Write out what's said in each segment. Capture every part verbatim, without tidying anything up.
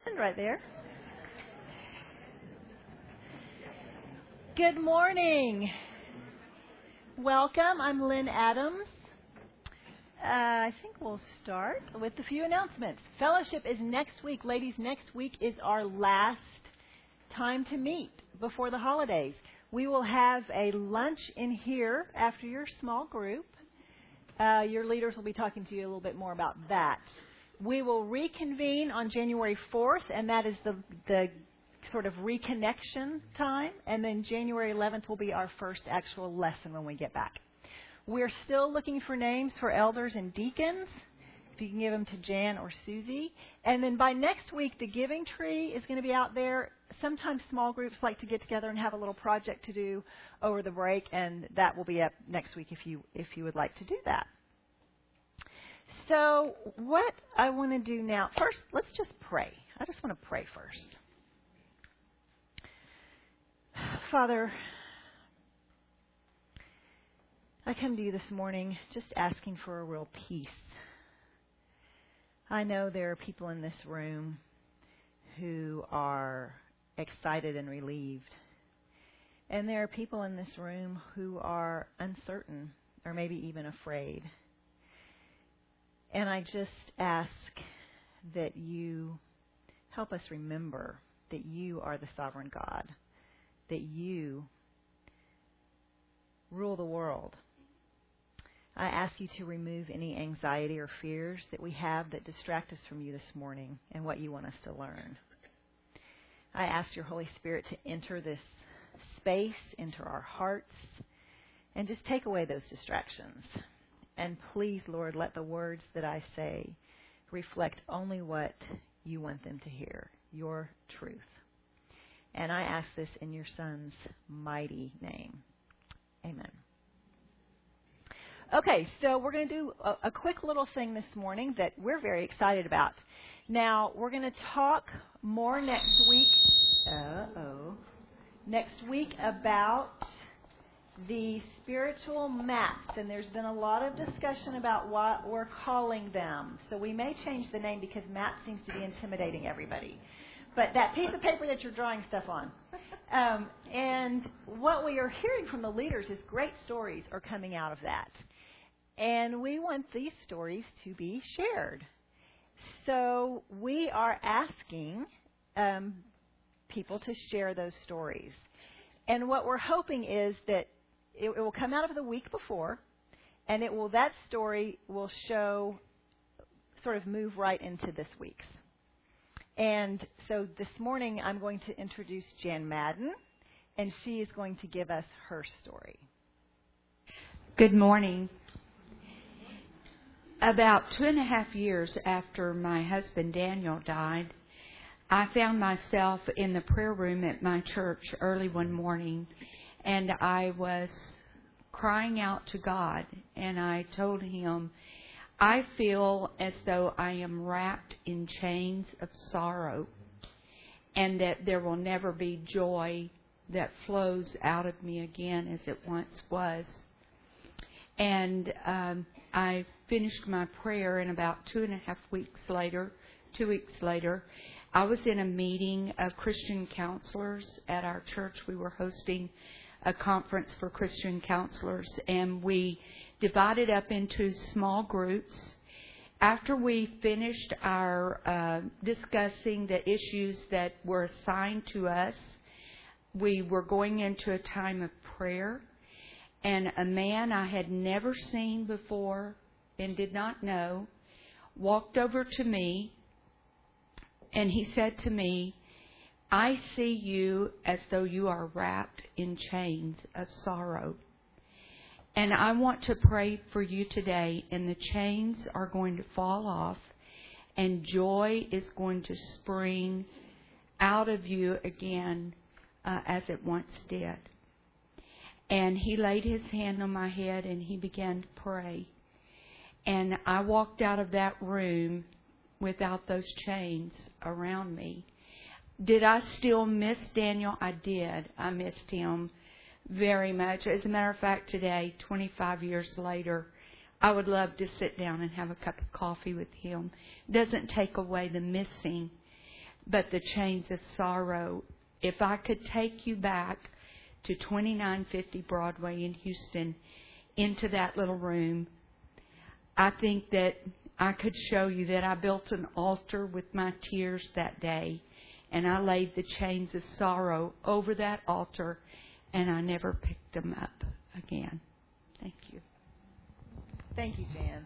right there. Good morning. Welcome. I'm Lynn Adams. Uh, I think we'll start with a few announcements. Fellowship is next week. Ladies, next week is our last time to meet before the holidays. We will have a lunch in here after your small group. Uh, your leaders will be talking to you a little bit more about that. We will reconvene on January fourth, and that is the, the sort of reconnection time. And then January eleventh will be our first actual lesson when we get back. We're still looking for names for elders and deacons. If you can give them to Jan or Susie. And then by next week, the giving tree is going to be out there. Sometimes small groups like to get together and have a little project to do over the break, and that will be up next week if you if you would like to do that. So what I want to do now, first, let's just pray. I just want to pray first. Father, I come to you this morning just asking for a real peace. I know there are people in this room who are excited and relieved. And there are people in this room who are uncertain or maybe even afraid. And I just ask that you help us remember that you are the sovereign God, that you rule the world. I ask you to remove any anxiety or fears that we have that distract us from you this morning and what you want us to learn. I ask your Holy Spirit to enter this space, into our hearts, and just take away those distractions. And please, Lord, let the words that I say reflect only what you want them to hear, your truth. And I ask this in your Son's mighty name. Amen. Okay, so we're going to do a, a quick little thing this morning that we're very excited about. Now, we're going to talk more next week. Uh-oh. Next week about the spiritual maps, and there's been a lot of discussion about what we're calling them. So we may change the name because map seems to be intimidating everybody. But that piece of paper that you're drawing stuff on. Um, and what we are hearing from the leaders is great stories are coming out of that. And we want these stories to be shared. So we are asking um, people to share those stories. And what we're hoping is that it, it will come out of the week before, and it will that story will show, sort of move right into this week's. And so this morning I'm going to introduce Jan Madden, and she is going to give us her story. Good morning. About two and a half years after my husband Daniel died, I found myself in the prayer room at my church early one morning, and I was crying out to God, and I told him, I feel as though I am wrapped in chains of sorrow, and that there will never be joy that flows out of me again as it once was. And um, I finished my prayer, and about two and a half weeks later, two weeks later, I was in a meeting of Christian counselors at our church. We were hosting a conference for Christian counselors, and we divided up into small groups. After we finished our uh, discussing the issues that were assigned to us, we were going into a time of prayer, and a man I had never seen before and did not know walked over to me, and he said to me, I see you as though you are wrapped in chains of sorrow. And I want to pray for you today, and the chains are going to fall off, and joy is going to spring out of you again uh, as it once did. And he laid his hand on my head, and he began to pray. And I walked out of that room without those chains around me. Did I still miss Daniel? I did. I missed him very much. As a matter of fact, today, twenty-five years later, I would love to sit down and have a cup of coffee with him. It doesn't take away the missing. but the chains of sorrow. If I could take you back to twenty-nine fifty Broadway in Houston, into that little room, I think that I could show you that I built an altar with my tears that day, and I laid the chains of sorrow over that altar, and I never picked them up again. Thank you. Thank you, Jan.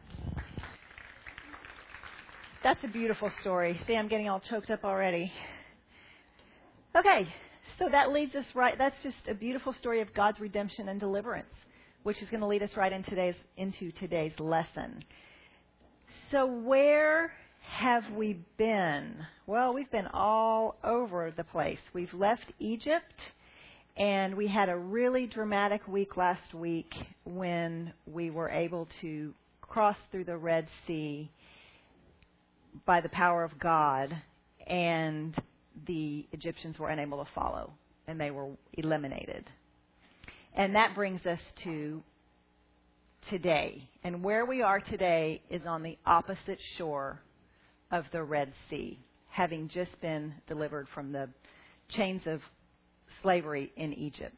That's a beautiful story. See, I'm getting all choked up already. Okay, so that leads us right, that's just a beautiful story of God's redemption and deliverance, which is going to lead us right in today's, into today's lesson. So where have we been? Well, we've been all over the place. We've left Egypt, and we had a really dramatic week last week when we were able to cross through the Red Sea by the power of God, and the Egyptians were unable to follow, and they were eliminated. And that brings us to today. And where we are today is on the opposite shore of the Red Sea, having just been delivered from the chains of slavery in Egypt.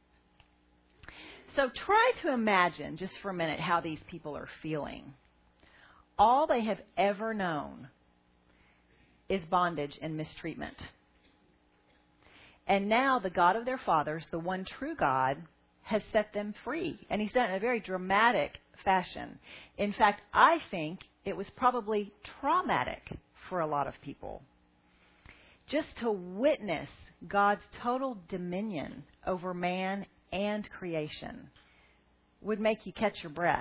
So try to imagine just for a minute how these people are feeling. All they have ever known is bondage and mistreatment. And now the God of their fathers, the one true God, has set them free. And He's done it in a very dramatic fashion. In fact, I think it was probably traumatic for a lot of people. Just to witness God's total dominion over man and creation would make you catch your breath.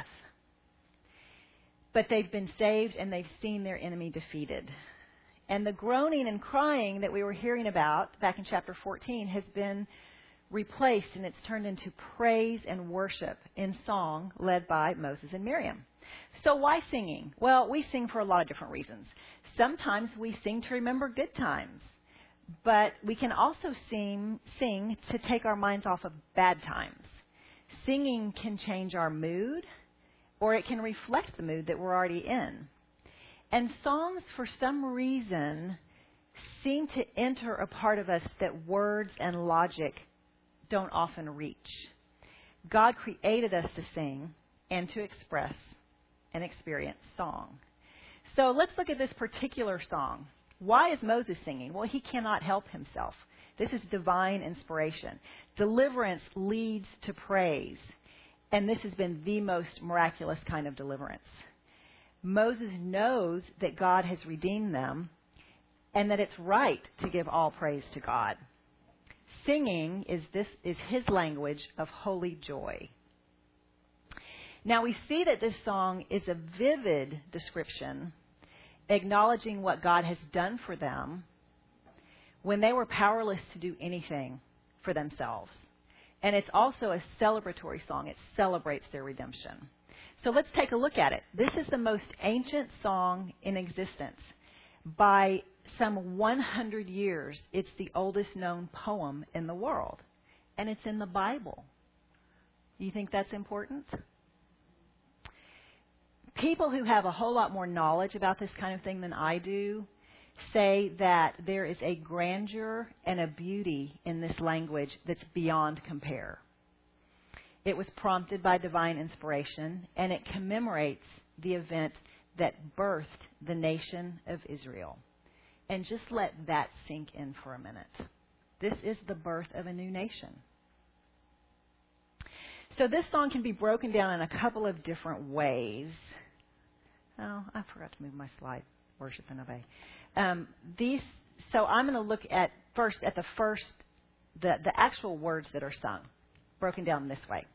But they've been saved and they've seen their enemy defeated. And the groaning and crying that we were hearing about back in chapter fourteen has been replaced, and it's turned into praise and worship in song led by Moses and Miriam. So why singing? Well, we sing for a lot of different reasons. Sometimes we sing to remember good times, but we can also sing, sing to take our minds off of bad times. Singing can change our mood, or it can reflect the mood that we're already in. And songs, for some reason, seem to enter a part of us that words and logic don't often reach. God created us to sing and to express and experience song. So let's look at this particular song. Why is Moses singing? Well, he cannot help himself. This is divine inspiration. Deliverance leads to praise, and this has been the most miraculous kind of deliverance. Moses knows that God has redeemed them and that it's right to give all praise to God. Singing is this is his language of holy joy. Now we see that this song is a vivid description, acknowledging what God has done for them when they were powerless to do anything for themselves. And it's also a celebratory song. It celebrates their redemption. So let's take a look at it. This is the most ancient song in existence. By some one hundred years, it's the oldest known poem in the world. And it's in the Bible. You think that's important? People who have a whole lot more knowledge about this kind of thing than I do say that there is a grandeur and a beauty in this language that's beyond compare. It was prompted by divine inspiration, and it commemorates the event that birthed the nation of Israel. And just let that sink in for a minute. This is the birth of a new nation. So this song can be broken down in a couple of different ways. Oh, I forgot to move my slide. Worship and obey. Um, these. So I'm going to look at first at the first, the, the actual words that are sung, broken down this way.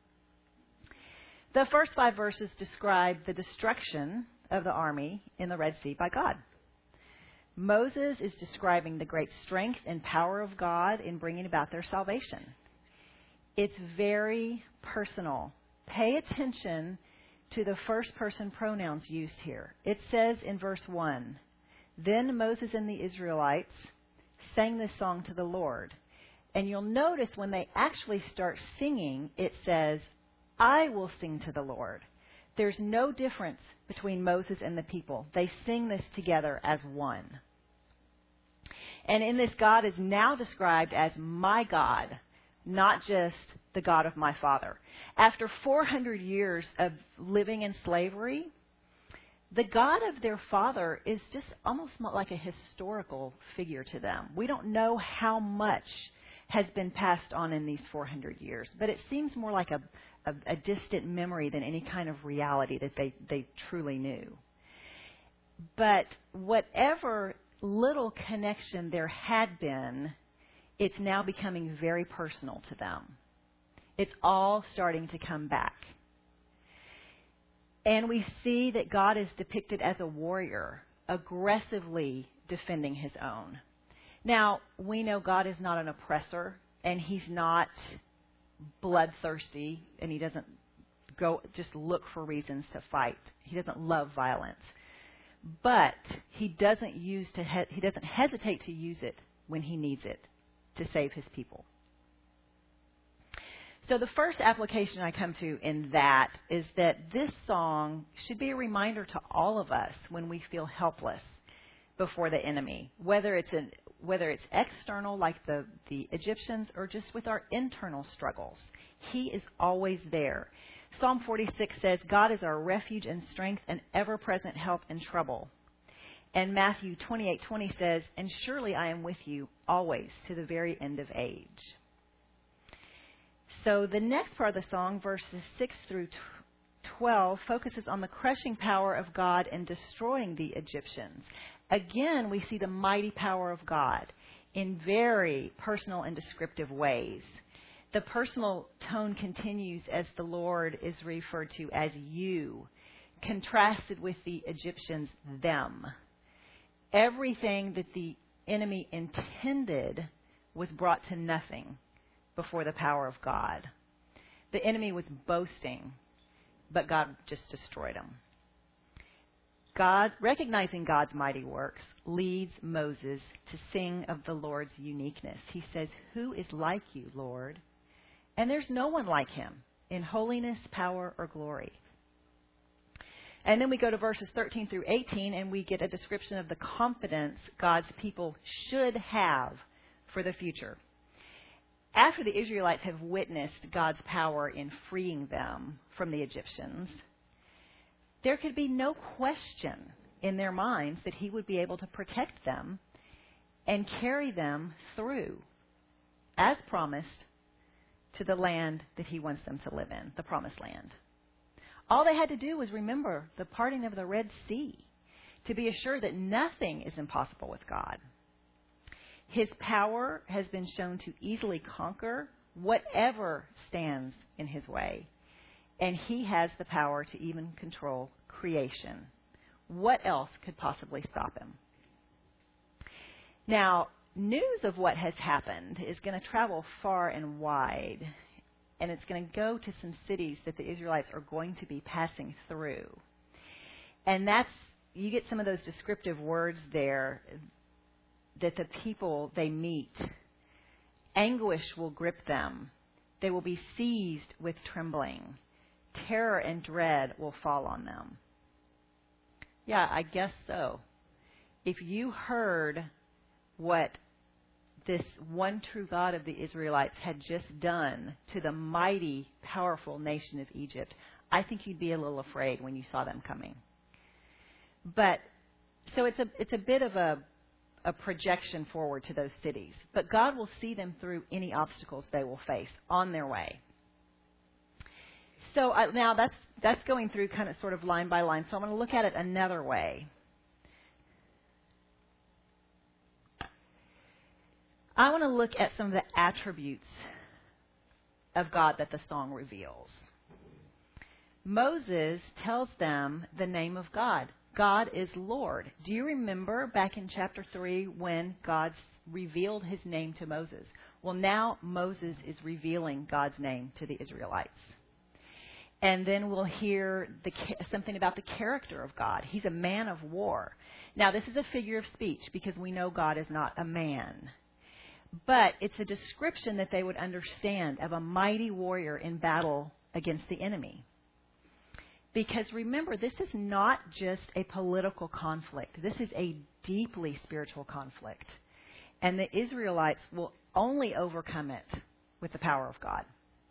The first five verses describe the destruction of the army in the Red Sea by God. Moses is describing the great strength and power of God in bringing about their salvation. It's very personal. Pay attention to the first person pronouns used here. It says in verse one, "Then Moses and the Israelites sang this song to the Lord." And you'll notice when they actually start singing, it says, "I will sing to the Lord." There's no difference between Moses and the people. They sing this together as one. And in this, God is now described as my God, not just the God of my father. After four hundred years of living in slavery, the God of their father is just almost like a historical figure to them. We don't know how much has been passed on in these four hundred years, but it seems more like a, a, a distant memory than any kind of reality that they, they truly knew. But whatever little connection there had been, it's now becoming very personal to them. It's all starting to come back. And we see that God is depicted as a warrior, aggressively defending his own. Now, we know God is not an oppressor, and he's not bloodthirsty, and he doesn't go just look for reasons to fight. He doesn't love violence. But he doesn't use to he, he doesn't hesitate to use it when he needs it to save his people. So the first application I come to in that is that this song should be a reminder to all of us when we feel helpless before the enemy, whether it's an, whether it's external like the, the Egyptians or just with our internal struggles. He is always there. Psalm forty-six says, God is our refuge and strength and ever-present help in trouble. And Matthew twenty-eight twenty says, and surely I am with you always to the very end of age. So the next part of the song, verses six through twelve, focuses on the crushing power of God in destroying the Egyptians. Again, we see the mighty power of God in very personal and descriptive ways. The personal tone continues as the Lord is referred to as you, contrasted with the Egyptians, them. Everything that the enemy intended was brought to nothing before the power of God. The enemy was boasting, but God just destroyed him. God, recognizing God's mighty works, leads Moses to sing of the Lord's uniqueness. He says, who is like you, Lord? And there's no one like him in holiness, power, or glory. And then we go to verses thirteen through eighteen, and we get a description of the confidence God's people should have for the future. After the Israelites have witnessed God's power in freeing them from the Egyptians, there could be no question in their minds that he would be able to protect them and carry them through, as promised, to the land that he wants them to live in, the promised land. All they had to do was remember the parting of the Red Sea to be assured that nothing is impossible with God. His power has been shown to easily conquer whatever stands in his way. And he has the power to even control creation. What else could possibly stop him? Now, news of what has happened is going to travel far and wide, and it's going to go to some cities that the Israelites are going to be passing through. And that's, you get some of those descriptive words there that the people they meet, anguish will grip them. They will be seized with trembling. Terror and dread will fall on them. Yeah, I guess so. If you heard what this one true God of the Israelites had just done to the mighty, powerful nation of Egypt, I think you'd be a little afraid when you saw them coming. But so it's a it's a bit of a a projection forward to those cities. But God will see them through any obstacles they will face on their way. So uh, now that's that's going through kind of sort of line by line. So I'm going to look at it another way. I want to look at some of the attributes of God that the song reveals. Moses tells them the name of God. God is Lord. Do you remember back in chapter three when God revealed his name to Moses? Well, now Moses is revealing God's name to the Israelites. And then we'll hear the, something about the character of God. He's a man of war. Now, this is a figure of speech because we know God is not a man. But it's a description that they would understand of a mighty warrior in battle against the enemy. Because remember, this is not just a political conflict. This is a deeply spiritual conflict. And the Israelites will only overcome it with the power of God.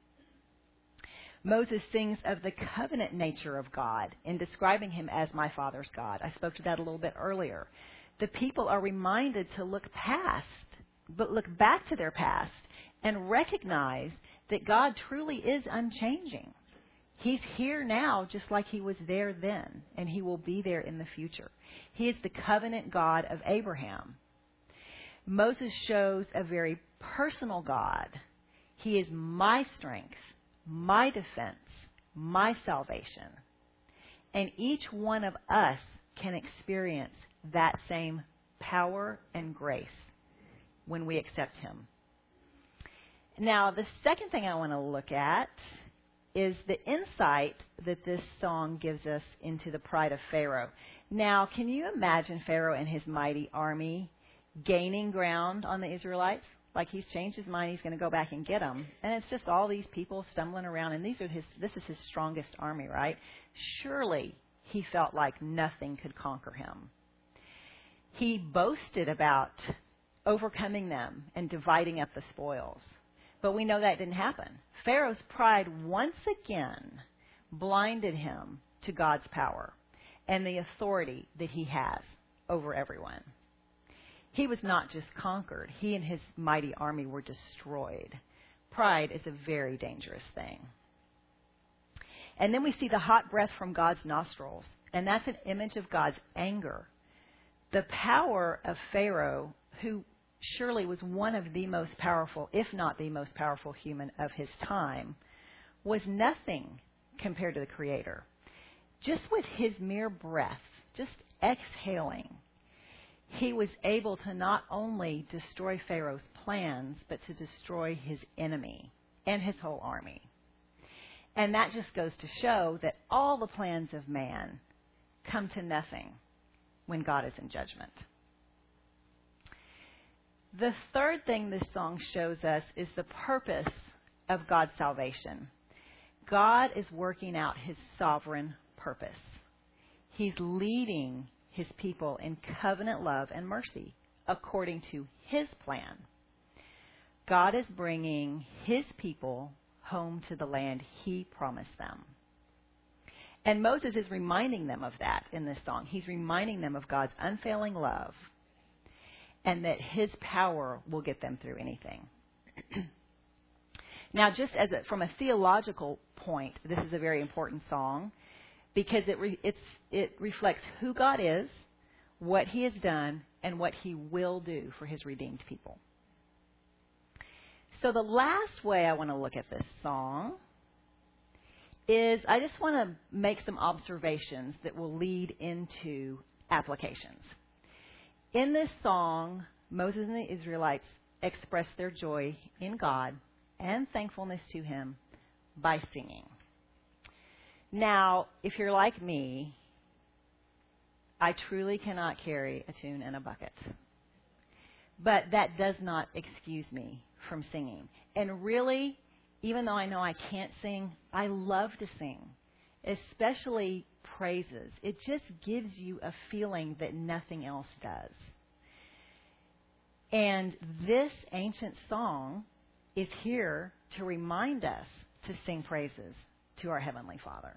Moses sings of the covenant nature of God in describing him as my father's God. I spoke to that a little bit earlier. The people are reminded to look past, but look back to their past and recognize that God truly is unchanging. He's here now just like he was there then, and he will be there in the future. He is the covenant God of Abraham. Moses shows a very personal God. He is my strength, my defense, my salvation. And each one of us can experience that same power and grace when we accept him. Now, the second thing I want to look at is the insight that this song gives us into the pride of Pharaoh. Now, can you imagine Pharaoh and his mighty army gaining ground on the Israelites? Like he's changed his mind, he's going to go back and get them. And it's just all these people stumbling around, and these are his. This is his strongest army, right? Surely he felt like nothing could conquer him. He boasted about overcoming them and dividing up the spoils. But we know that didn't happen. Pharaoh's pride once again blinded him to God's power and the authority that he has over everyone. He was not just conquered. He and his mighty army were destroyed. Pride is a very dangerous thing. And then we see the hot breath from God's nostrils, and that's an image of God's anger. The power of Pharaoh, who surely was one of the most powerful, if not the most powerful human of his time, was nothing compared to the Creator. Just with his mere breath, just exhaling, he was able to not only destroy Pharaoh's plans, but to destroy his enemy and his whole army. And that just goes to show that all the plans of man come to nothing when God is in judgment. The third thing this song shows us is the purpose of God's salvation. God is working out his sovereign purpose. He's leading his people in covenant love and mercy according to his plan. God is bringing his people home to the land he promised them. And Moses is reminding them of that in this song. He's reminding them of God's unfailing love and that his power will get them through anything. Now, just as a, from a theological point, this is a very important song because it re, it's, it reflects who God is, what he has done, and what he will do for his redeemed people. So the last way I want to look at this song is I just want to make some observations that will lead into applications. In this song, Moses and the Israelites express their joy in God and thankfulness to him by singing. Now, if you're like me, I truly cannot carry a tune in a bucket. But that does not excuse me from singing. And really, even though I know I can't sing, I love to sing, especially praises. It just gives you a feeling that nothing else does. And this ancient song is here to remind us to sing praises to our Heavenly Father.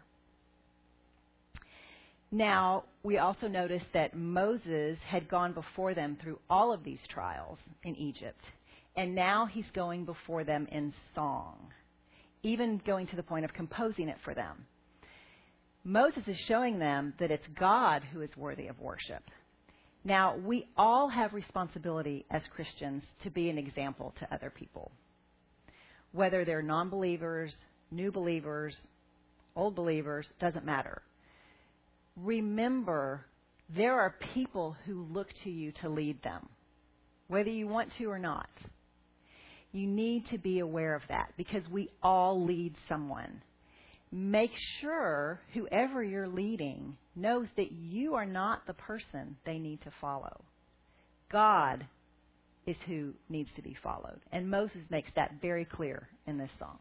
Now, we also notice that Moses had gone before them through all of these trials in Egypt. And now he's going before them in song, even going to the point of composing it for them. Moses is showing them that it's God who is worthy of worship. Now, we all have responsibility as Christians to be an example to other people, whether they're non-believers, new believers, old believers, doesn't matter. Remember, there are people who look to you to lead them, whether you want to or not. You need to be aware of that because we all lead someone. Make sure whoever you're leading knows that you are not the person they need to follow. God is who needs to be followed. And Moses makes that very clear in this song.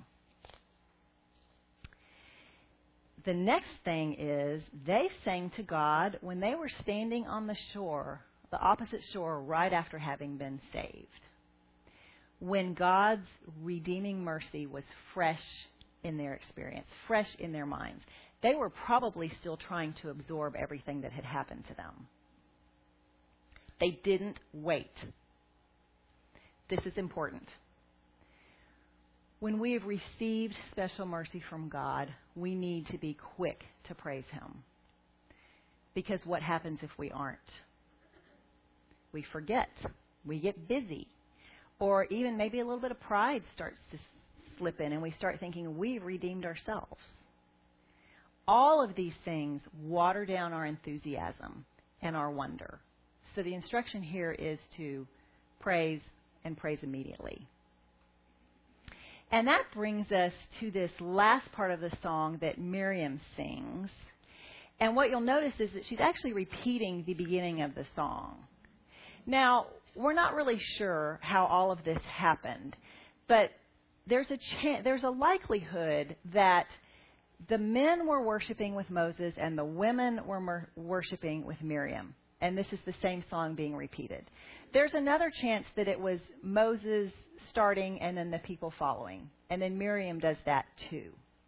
The next thing is they sang to God when they were standing on the shore the opposite shore right after having been saved. When God's redeeming mercy was fresh in their experience, fresh in their minds, they were probably still trying to absorb everything that had happened to them. They didn't wait. This is important. When we have received special mercy from God, we need to be quick to praise Him. Because what happens if we aren't? We forget. We get busy. Or even maybe a little bit of pride starts to slip in and we start thinking we've redeemed ourselves. All of these things water down our enthusiasm and our wonder. So the instruction here is to praise and praise immediately. And that brings us to this last part of the song that Miriam sings. And what you'll notice is that she's actually repeating the beginning of the song. Now, we're not really sure how all of this happened, but there's a ch- there's a likelihood that the men were worshiping with Moses and the women were mer- worshiping with Miriam. And this is the same song being repeated. There's another chance that it was Moses starting and then the people following. And then Miriam does that too.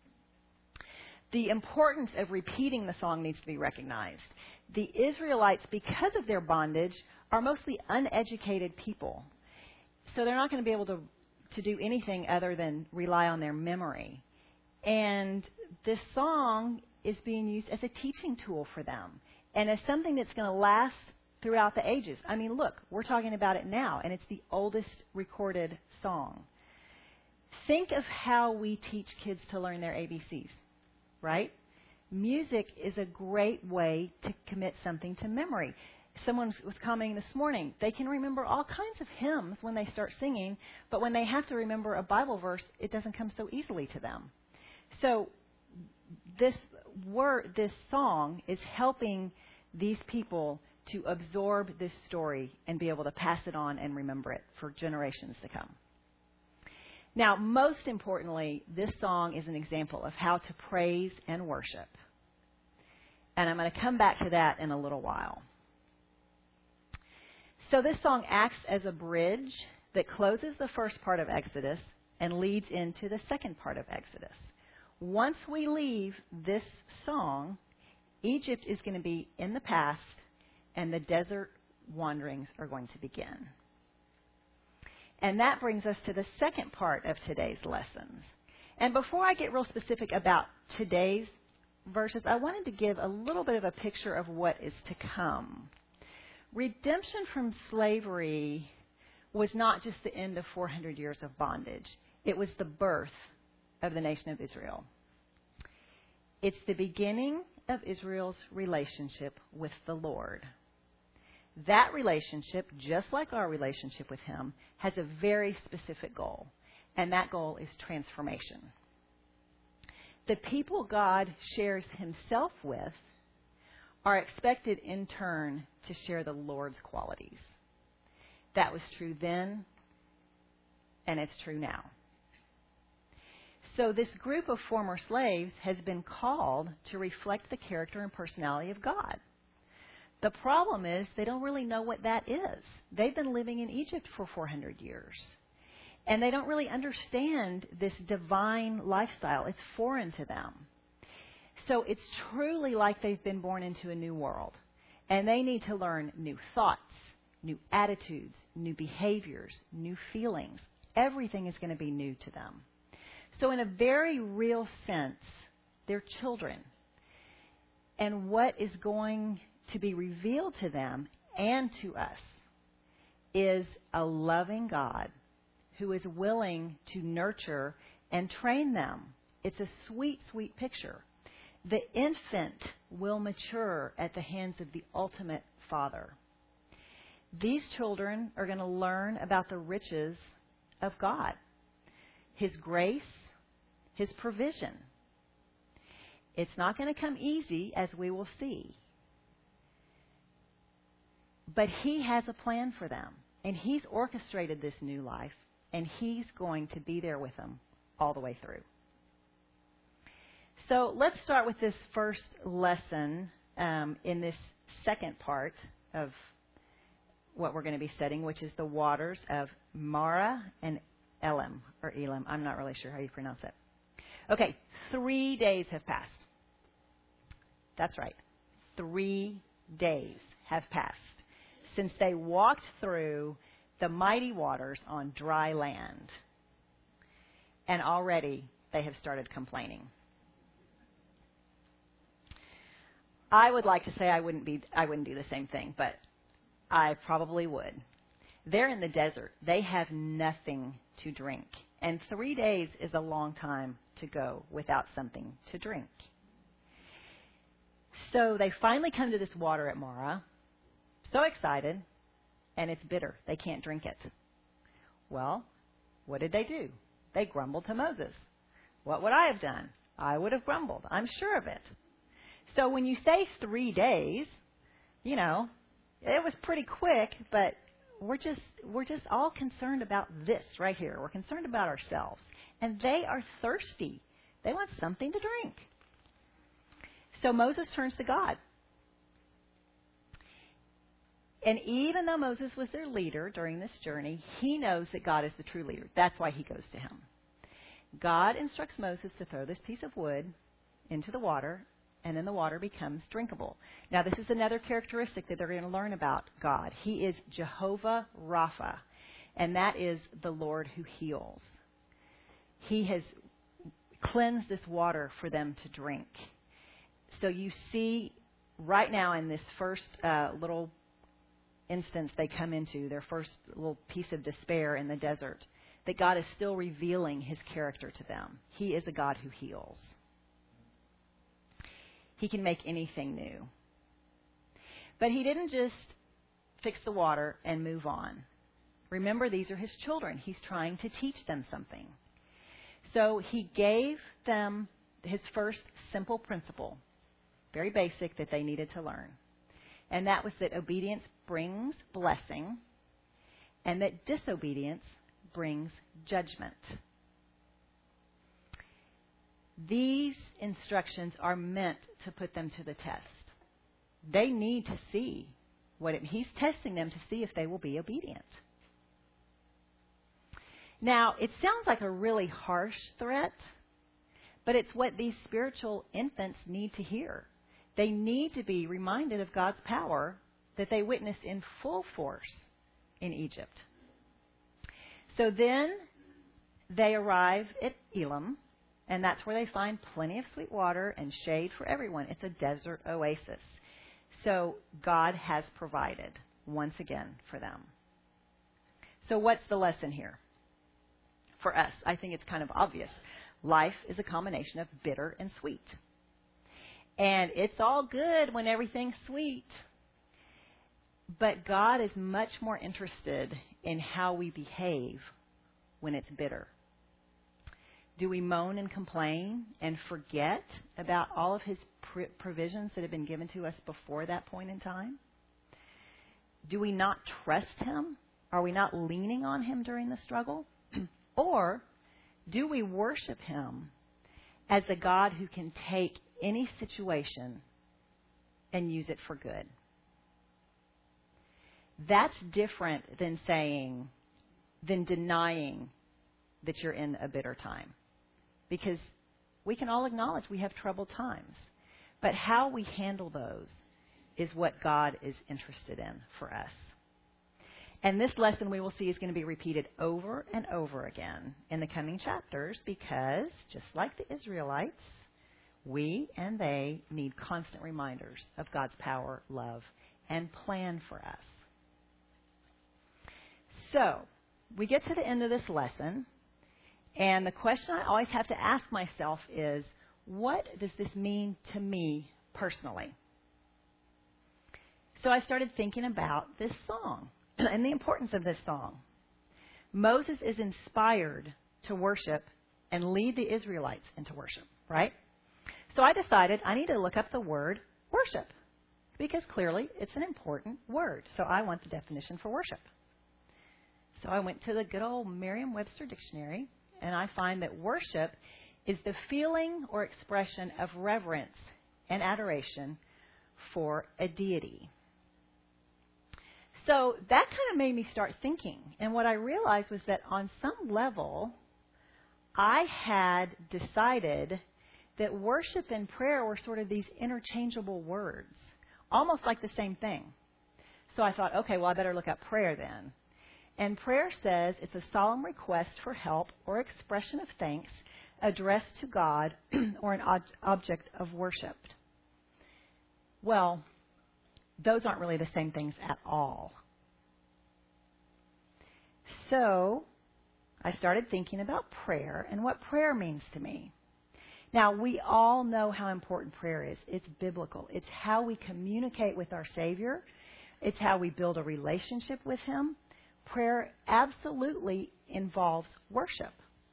The importance of repeating the song needs to be recognized. The Israelites, because of their bondage, are mostly uneducated people. So they're not going to be able to, to do anything other than rely on their memory. And this song is being used as a teaching tool for them and as something that's going to last throughout the ages. I mean, look, we're talking about it now, and it's the oldest recorded song. Think of how we teach kids to learn their A B Cs, right? Music is a great way to commit something to memory. Someone was commenting this morning, they can remember all kinds of hymns when they start singing, but when they have to remember a Bible verse, it doesn't come so easily to them. So this word, this song is helping these people to absorb this story and be able to pass it on and remember it for generations to come. Now, most importantly, this song is an example of how to praise and worship. And I'm going to come back to that in a little while. So this song acts as a bridge that closes the first part of Exodus and leads into the second part of Exodus. Once we leave this song, Egypt is going to be in the past and the desert wanderings are going to begin. And that brings us to the second part of today's lessons. And before I get real specific about today's verses, I wanted to give a little bit of a picture of what is to come. Redemption from slavery was not just the end of four hundred years of bondage. It was the birth of the nation of Israel. It's the beginning of Israel's relationship with the Lord. That relationship, just like our relationship with Him, has a very specific goal, and that goal is transformation. The people God shares Himself with are expected in turn to share the Lord's qualities. That was true then, and it's true now. So this group of former slaves has been called to reflect the character and personality of God. The problem is they don't really know what that is. They've been living in Egypt for four hundred years. And they don't really understand this divine lifestyle. It's foreign to them. So it's truly like they've been born into a new world. And they need to learn new thoughts, new attitudes, new behaviors, new feelings. Everything is going to be new to them. So in a very real sense, they're children. And what is going to be revealed to them and to us is a loving God who is willing to nurture and train them. It's a sweet, sweet picture. The infant will mature at the hands of the ultimate Father. These children are going to learn about the riches of God, His grace, His provision. It's not going to come easy, as we will see. But He has a plan for them, and He's orchestrated this new life, and He's going to be there with them all the way through. So let's start with this first lesson um, in this second part of what we're going to be studying, which is the waters of Mara and Elim, or Elim. I'm not really sure how you pronounce it. Okay, three days have passed. That's right. Three days have passed since they walked through the mighty waters on dry land. And already they have started complaining. I would like to say I wouldn't be I wouldn't do the same thing, but I probably would. They're in the desert. They have nothing to drink. And three days is a long time to go without something to drink. So they finally come to this water at Marah, so excited, and it's bitter. They can't drink it. Well, what did they do? They grumbled to Moses. What would I have done? I would have grumbled. I'm sure of it. So when you say three days, you know, it was pretty quick, but we're just we're just all concerned about this right here. We're concerned about ourselves. And they are thirsty. They want something to drink. So Moses turns to God. And even though Moses was their leader during this journey, he knows that God is the true leader. That's why he goes to him. God instructs Moses to throw this piece of wood into the water, and then the water becomes drinkable. Now, this is another characteristic that they're going to learn about God. He is Jehovah Rapha, and that is the Lord who heals. He has cleansed this water for them to drink. So you see right now in this first uh, little instance they come into, their first little piece of despair in the desert, that God is still revealing his character to them. He is a God who heals. He can make anything new. But he didn't just fix the water and move on. Remember, these are his children. He's trying to teach them something. So he gave them his first simple principle, very basic, that they needed to learn. And that was that obedience brings blessing and that disobedience brings judgment. These instructions are meant to put them to the test. They need to see what it, he's testing them to see if they will be obedient. Now, it sounds like a really harsh threat, but it's what these spiritual infants need to hear. They need to be reminded of God's power that they witnessed in full force in Egypt. So then they arrive at Elim, and that's where they find plenty of sweet water and shade for everyone. It's a desert oasis. So God has provided once again for them. So what's the lesson here? For us, I think it's kind of obvious. Life is a combination of bitter and sweet. And it's all good when everything's sweet. But God is much more interested in how we behave when it's bitter. Do we moan and complain and forget about all of his provisions that have been given to us before that point in time? Do we not trust him? Are we not leaning on him during the struggle? Or do we worship him as a God who can take any situation and use it for good? That's different than saying, than denying that you're in a bitter time. Because we can all acknowledge we have troubled times. But how we handle those is what God is interested in for us. And this lesson we will see is going to be repeated over and over again in the coming chapters because, just like the Israelites, we and they need constant reminders of God's power, love, and plan for us. So, we get to the end of this lesson, and the question I always have to ask myself is, what does this mean to me personally? So I started thinking about this song and the importance of this song. Moses is inspired to worship and lead the Israelites into worship, right? So I decided I need to look up the word worship because clearly it's an important word. So I want the definition for worship. So I went to the good old Merriam-Webster dictionary, and I find that worship is the feeling or expression of reverence and adoration for a deity. So that kind of made me start thinking. And what I realized was that on some level, I had decided that worship and prayer were sort of these interchangeable words, almost like the same thing. So I thought, okay, well, I better look up prayer then. And prayer says it's a solemn request for help or expression of thanks addressed to God or an ob- object of worship. Well, those aren't really the same things at all. So I started thinking about prayer and what prayer means to me. Now, we all know how important prayer is. It's biblical. It's how we communicate with our Savior. It's how we build a relationship with Him. Prayer absolutely involves worship.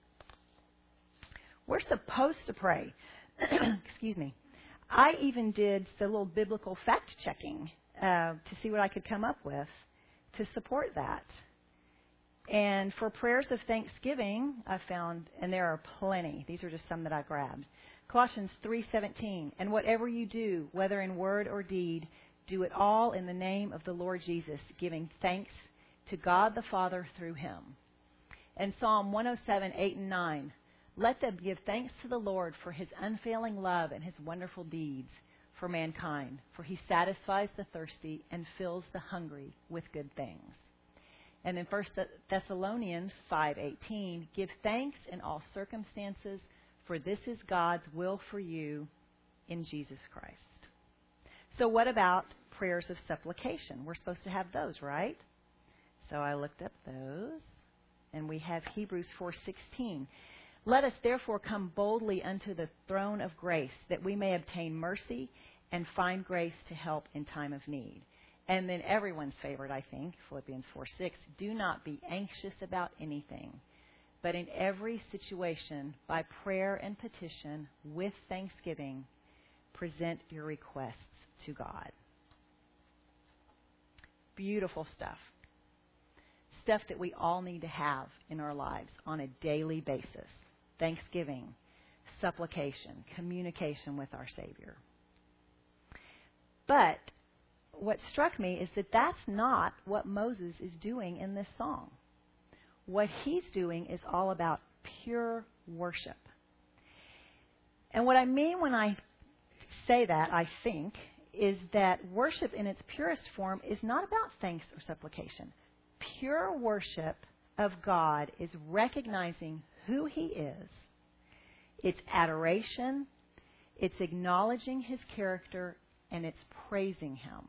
We're supposed to pray. Excuse me. I even did a little biblical fact-checking uh, to see what I could come up with to support that. And for prayers of thanksgiving, I found, and there are plenty. These are just some that I grabbed. Colossians three seventeen, and whatever you do, whether in word or deed, do it all in the name of the Lord Jesus, giving thanks to God the Father through Him. And Psalm one oh seven, eight and nine, let them give thanks to the Lord for His unfailing love and His wonderful deeds for mankind, for He satisfies the thirsty and fills the hungry with good things. And in First Thessalonians five eighteen, give thanks in all circumstances, for this is God's will for you in Jesus Christ. So what about prayers of supplication? We're supposed to have those, right? So I looked up those, and we have Hebrews four sixteen. Let us therefore come boldly unto the throne of grace, that we may obtain mercy and find grace to help in time of need. And then everyone's favorite, I think, Philippians four six, do not be anxious about anything, but in every situation, by prayer and petition, with thanksgiving, present your requests to God. Beautiful stuff. Stuff that we all need to have in our lives on a daily basis. Thanksgiving, supplication, communication with our Savior. But what struck me is that that's not what Moses is doing in this song. What he's doing is all about pure worship. And what I mean when I say that, I think, is that worship in its purest form is not about thanks or supplication. Pure worship of God is recognizing who He is. It's adoration, it's acknowledging His character, and it's praising Him.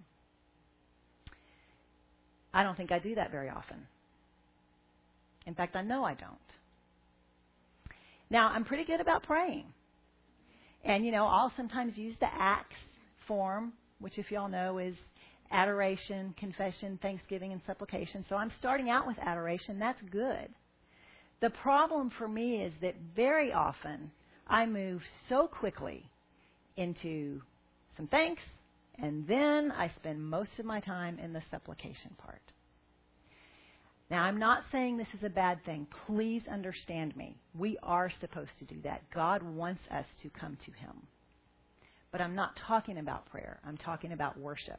I don't think I do that very often. In fact, I know I don't. Now, I'm pretty good about praying. And, you know, I'll sometimes use the ACTS form, which, if y'all know, is adoration, confession, thanksgiving, and supplication. So I'm starting out with adoration. That's good. The problem for me is that very often I move so quickly into some thanks, and then I spend most of my time in the supplication part. Now, I'm not saying this is a bad thing. Please understand me. We are supposed to do that. God wants us to come to Him. But I'm not talking about prayer. I'm talking about worship.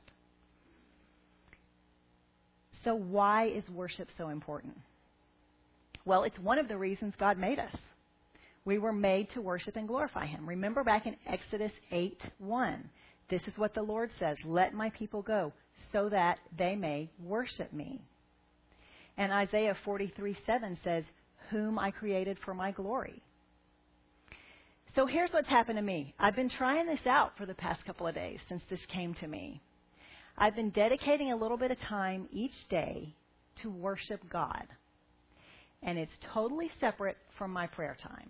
So why is worship so important? Well, it's one of the reasons God made us. We were made to worship and glorify Him. Remember back in Exodus eight one, this is what the Lord says, let my people go so that they may worship me. And Isaiah forty-three seven says, whom I created for my glory. So here's what's happened to me. I've been trying this out for the past couple of days since this came to me. I've been dedicating a little bit of time each day to worship God. And it's totally separate from my prayer time.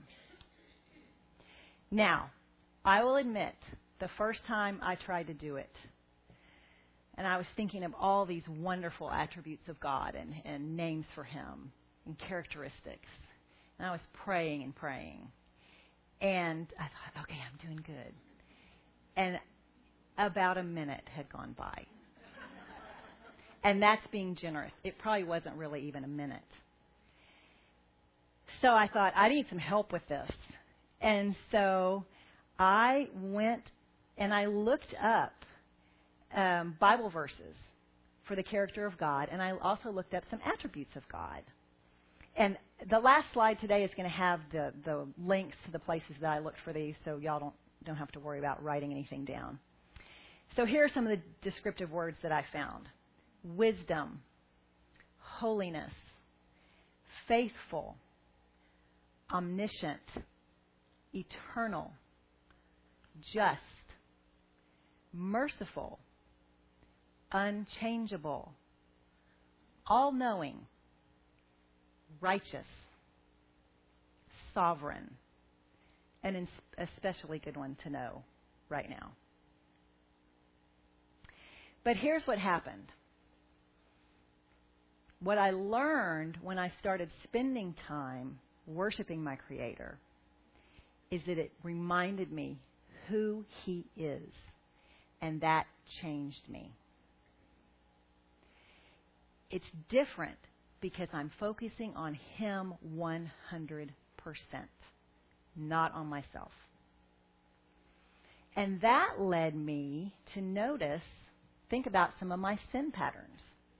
Now, I will admit, the first time I tried to do it, and I was thinking of all these wonderful attributes of God and, and names for Him and characteristics. And I was praying and praying. And I thought, okay, I'm doing good. And about a minute had gone by. And that's being generous. It probably wasn't really even a minute. So I thought, I need some help with this. And so I went and I looked up um, Bible verses for the character of God, and I also looked up some attributes of God. And the last slide today is going to have the, the links to the places that I looked for these, so y'all don't, don't have to worry about writing anything down. So here are some of the descriptive words that I found. Wisdom, holiness, faithful, omniscient, eternal, just, merciful, unchangeable, all-knowing, righteous, sovereign, and an especially good one to know right now. But here's what happened. What I learned when I started spending time worshiping my Creator is that it reminded me who He is, and that changed me. It's different because I'm focusing on Him one hundred percent, not on myself. And that led me to notice, think about some of my sin patterns.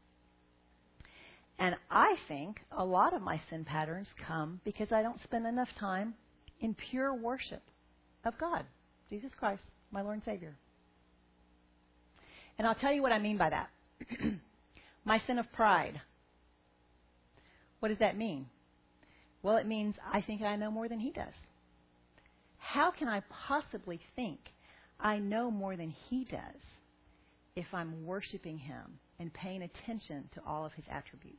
And I think a lot of my sin patterns come because I don't spend enough time in pure worship of God, Jesus Christ, my Lord and Savior. And I'll tell you what I mean by that. My sin of pride. What does that mean? Well, it means I think I know more than He does. How can I possibly think I know more than He does if I'm worshiping Him and paying attention to all of His attributes?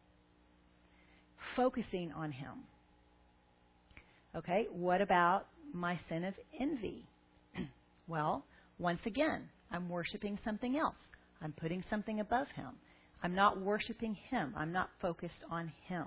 Focusing on Him. Okay, what about my sin of envy? Well, once again, I'm worshiping something else. I'm putting something above Him. I'm not worshiping Him. I'm not focused on Him.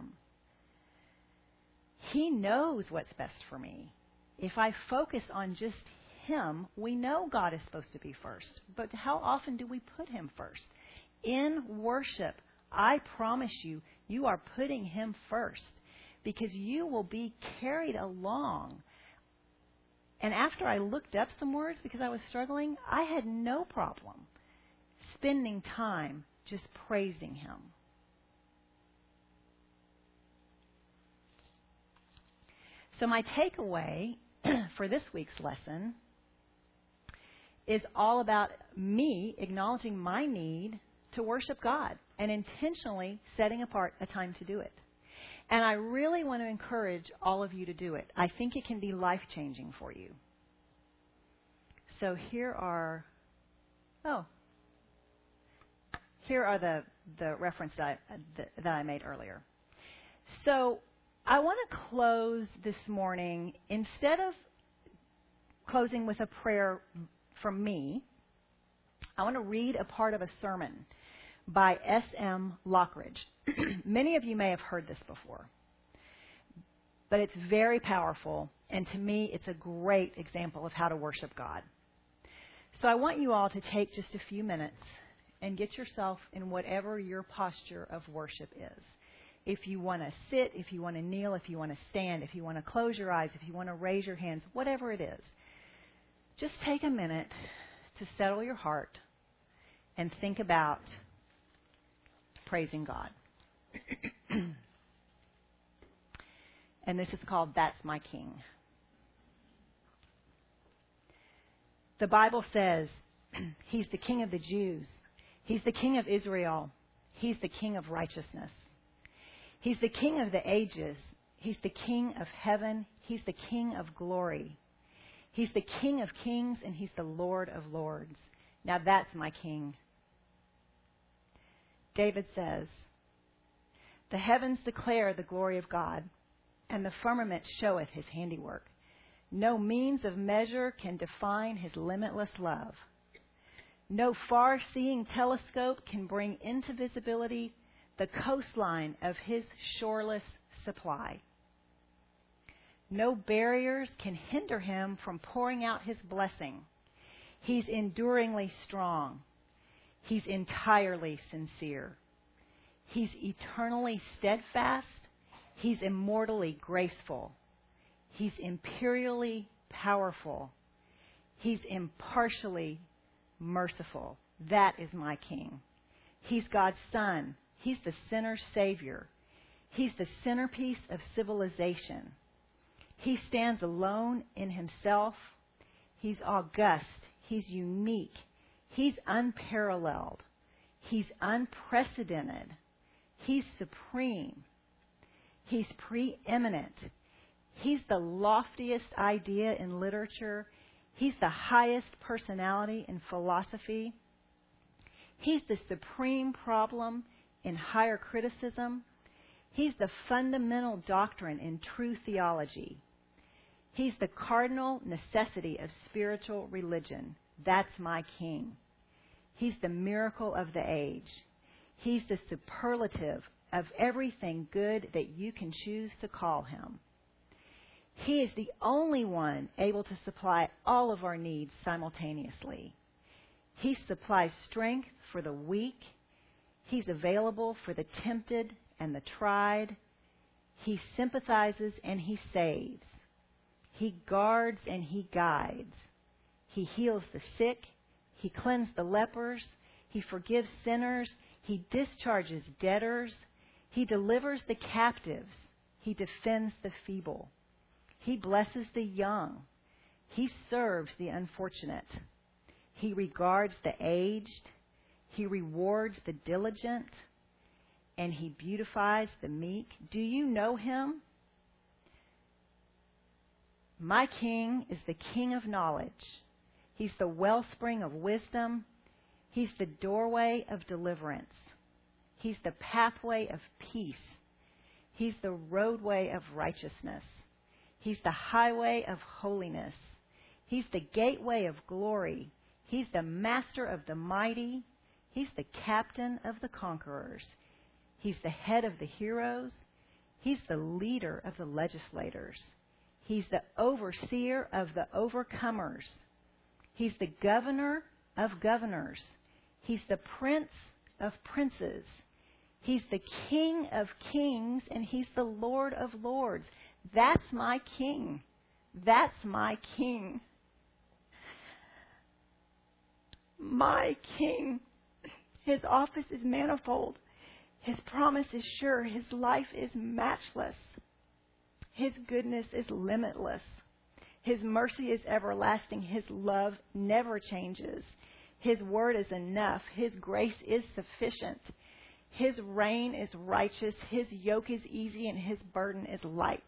He knows what's best for me. If I focus on just Him, we know God is supposed to be first. But how often do we put Him first? In worship, I promise you, you are putting Him first because you will be carried along. And after I looked up some words because I was struggling, I had no problem spending time just praising Him. So my takeaway for this week's lesson is all about me acknowledging my need to worship God and intentionally setting apart a time to do it. And I really want to encourage all of you to do it. I think it can be life-changing for you. So here are, oh, here are the, the reference that I, that I made earlier. So I want to close this morning, instead of closing with a prayer from me, I want to read a part of a sermon by S M Lockridge. Many of you may have heard this before, but it's very powerful, and to me, it's a great example of how to worship God. So I want you all to take just a few minutes and get yourself in whatever your posture of worship is. If you want to sit, if you want to kneel, if you want to stand, if you want to close your eyes, if you want to raise your hands, whatever it is, just take a minute to settle your heart and think about praising God. And this is called That's My King. The Bible says He's the King of the Jews. He's the King of Israel. He's the King of righteousness. He's the King of the ages. He's the King of heaven. He's the King of glory. He's the King of kings, and He's the Lord of lords. Now that's my King. David says, the heavens declare the glory of God, and the firmament showeth His handiwork. No means of measure can define His limitless love. No far-seeing telescope can bring into visibility the coastline of His shoreless supply. No barriers can hinder Him from pouring out His blessing. He's enduringly strong. He's entirely sincere. He's eternally steadfast. He's immortally graceful. He's imperially powerful. He's impartially merciful. That is my King. He's God's Son. He's the sinner's Savior. He's the centerpiece of civilization. He stands alone in himself. He's august. He's unique. He's unparalleled. He's unprecedented. He's supreme. He's preeminent. He's the loftiest idea in literature. He's the highest personality in philosophy. He's the supreme problem in higher criticism. He's the fundamental doctrine in true theology. He's the cardinal necessity of spiritual religion. That's my King. He's the miracle of the age. He's the superlative of everything good that you can choose to call him. He is the only one able to supply all of our needs simultaneously. He supplies strength for the weak. He's available for the tempted and the tried. He sympathizes and he saves. He guards and he guides. He heals the sick. He cleanses the lepers. He forgives sinners. He discharges debtors. He delivers the captives. He defends the feeble. He blesses the young. He serves the unfortunate. He regards the aged. He rewards the diligent. And he beautifies the meek. Do you know him? My King is the King of knowledge. He's the wellspring of wisdom. He's the doorway of deliverance. He's the pathway of peace. He's the roadway of righteousness. He's the highway of holiness. He's the gateway of glory. He's the master of the mighty. He's the captain of the conquerors. He's the head of the heroes. He's the leader of the legislators. He's the overseer of the overcomers. He's the governor of governors. He's the prince of princes. He's the King of kings, and he's the Lord of lords. That's my King. That's my King. My King. His office is manifold. His promise is sure. His life is matchless. His goodness is limitless. His mercy is everlasting. His love never changes. His word is enough. His grace is sufficient. His reign is righteous. His yoke is easy and his burden is light.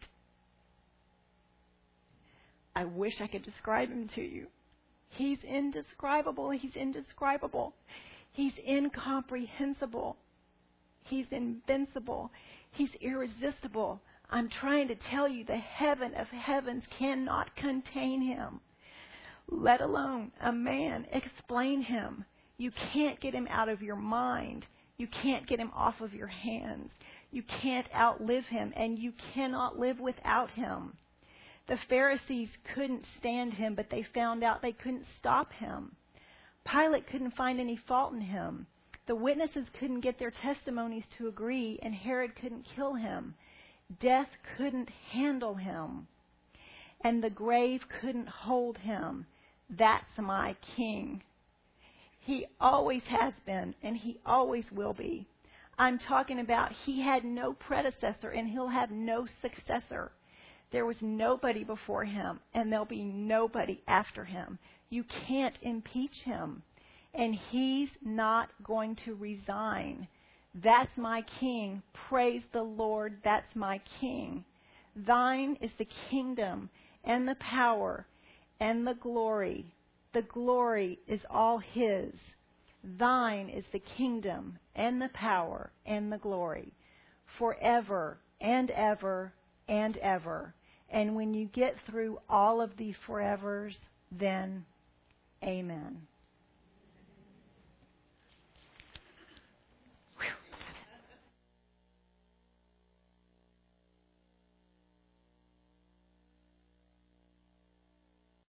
I wish I could describe him to you. He's indescribable. He's indescribable. He's incomprehensible. He's invincible. He's irresistible. I'm trying to tell you the heaven of heavens cannot contain him, let alone a man explain him. You can't get him out of your mind. You can't get him off of your hands. You can't outlive him, and you cannot live without him. The Pharisees couldn't stand him, but they found out they couldn't stop him. Pilate couldn't find any fault in him. The witnesses couldn't get their testimonies to agree, and Herod couldn't kill him. Death couldn't handle him, and the grave couldn't hold him. That's my King. He always has been, and he always will be. I'm talking about he had no predecessor, and he'll have no successor. There was nobody before him, and there'll be nobody after him. You can't impeach him, and he's not going to resign. That's my King. Praise the Lord. That's my King. Thine is the kingdom and the power and the glory. The glory is all his. Thine is the kingdom and the power and the glory forever and ever and ever. And when you get through all of these forevers, then amen.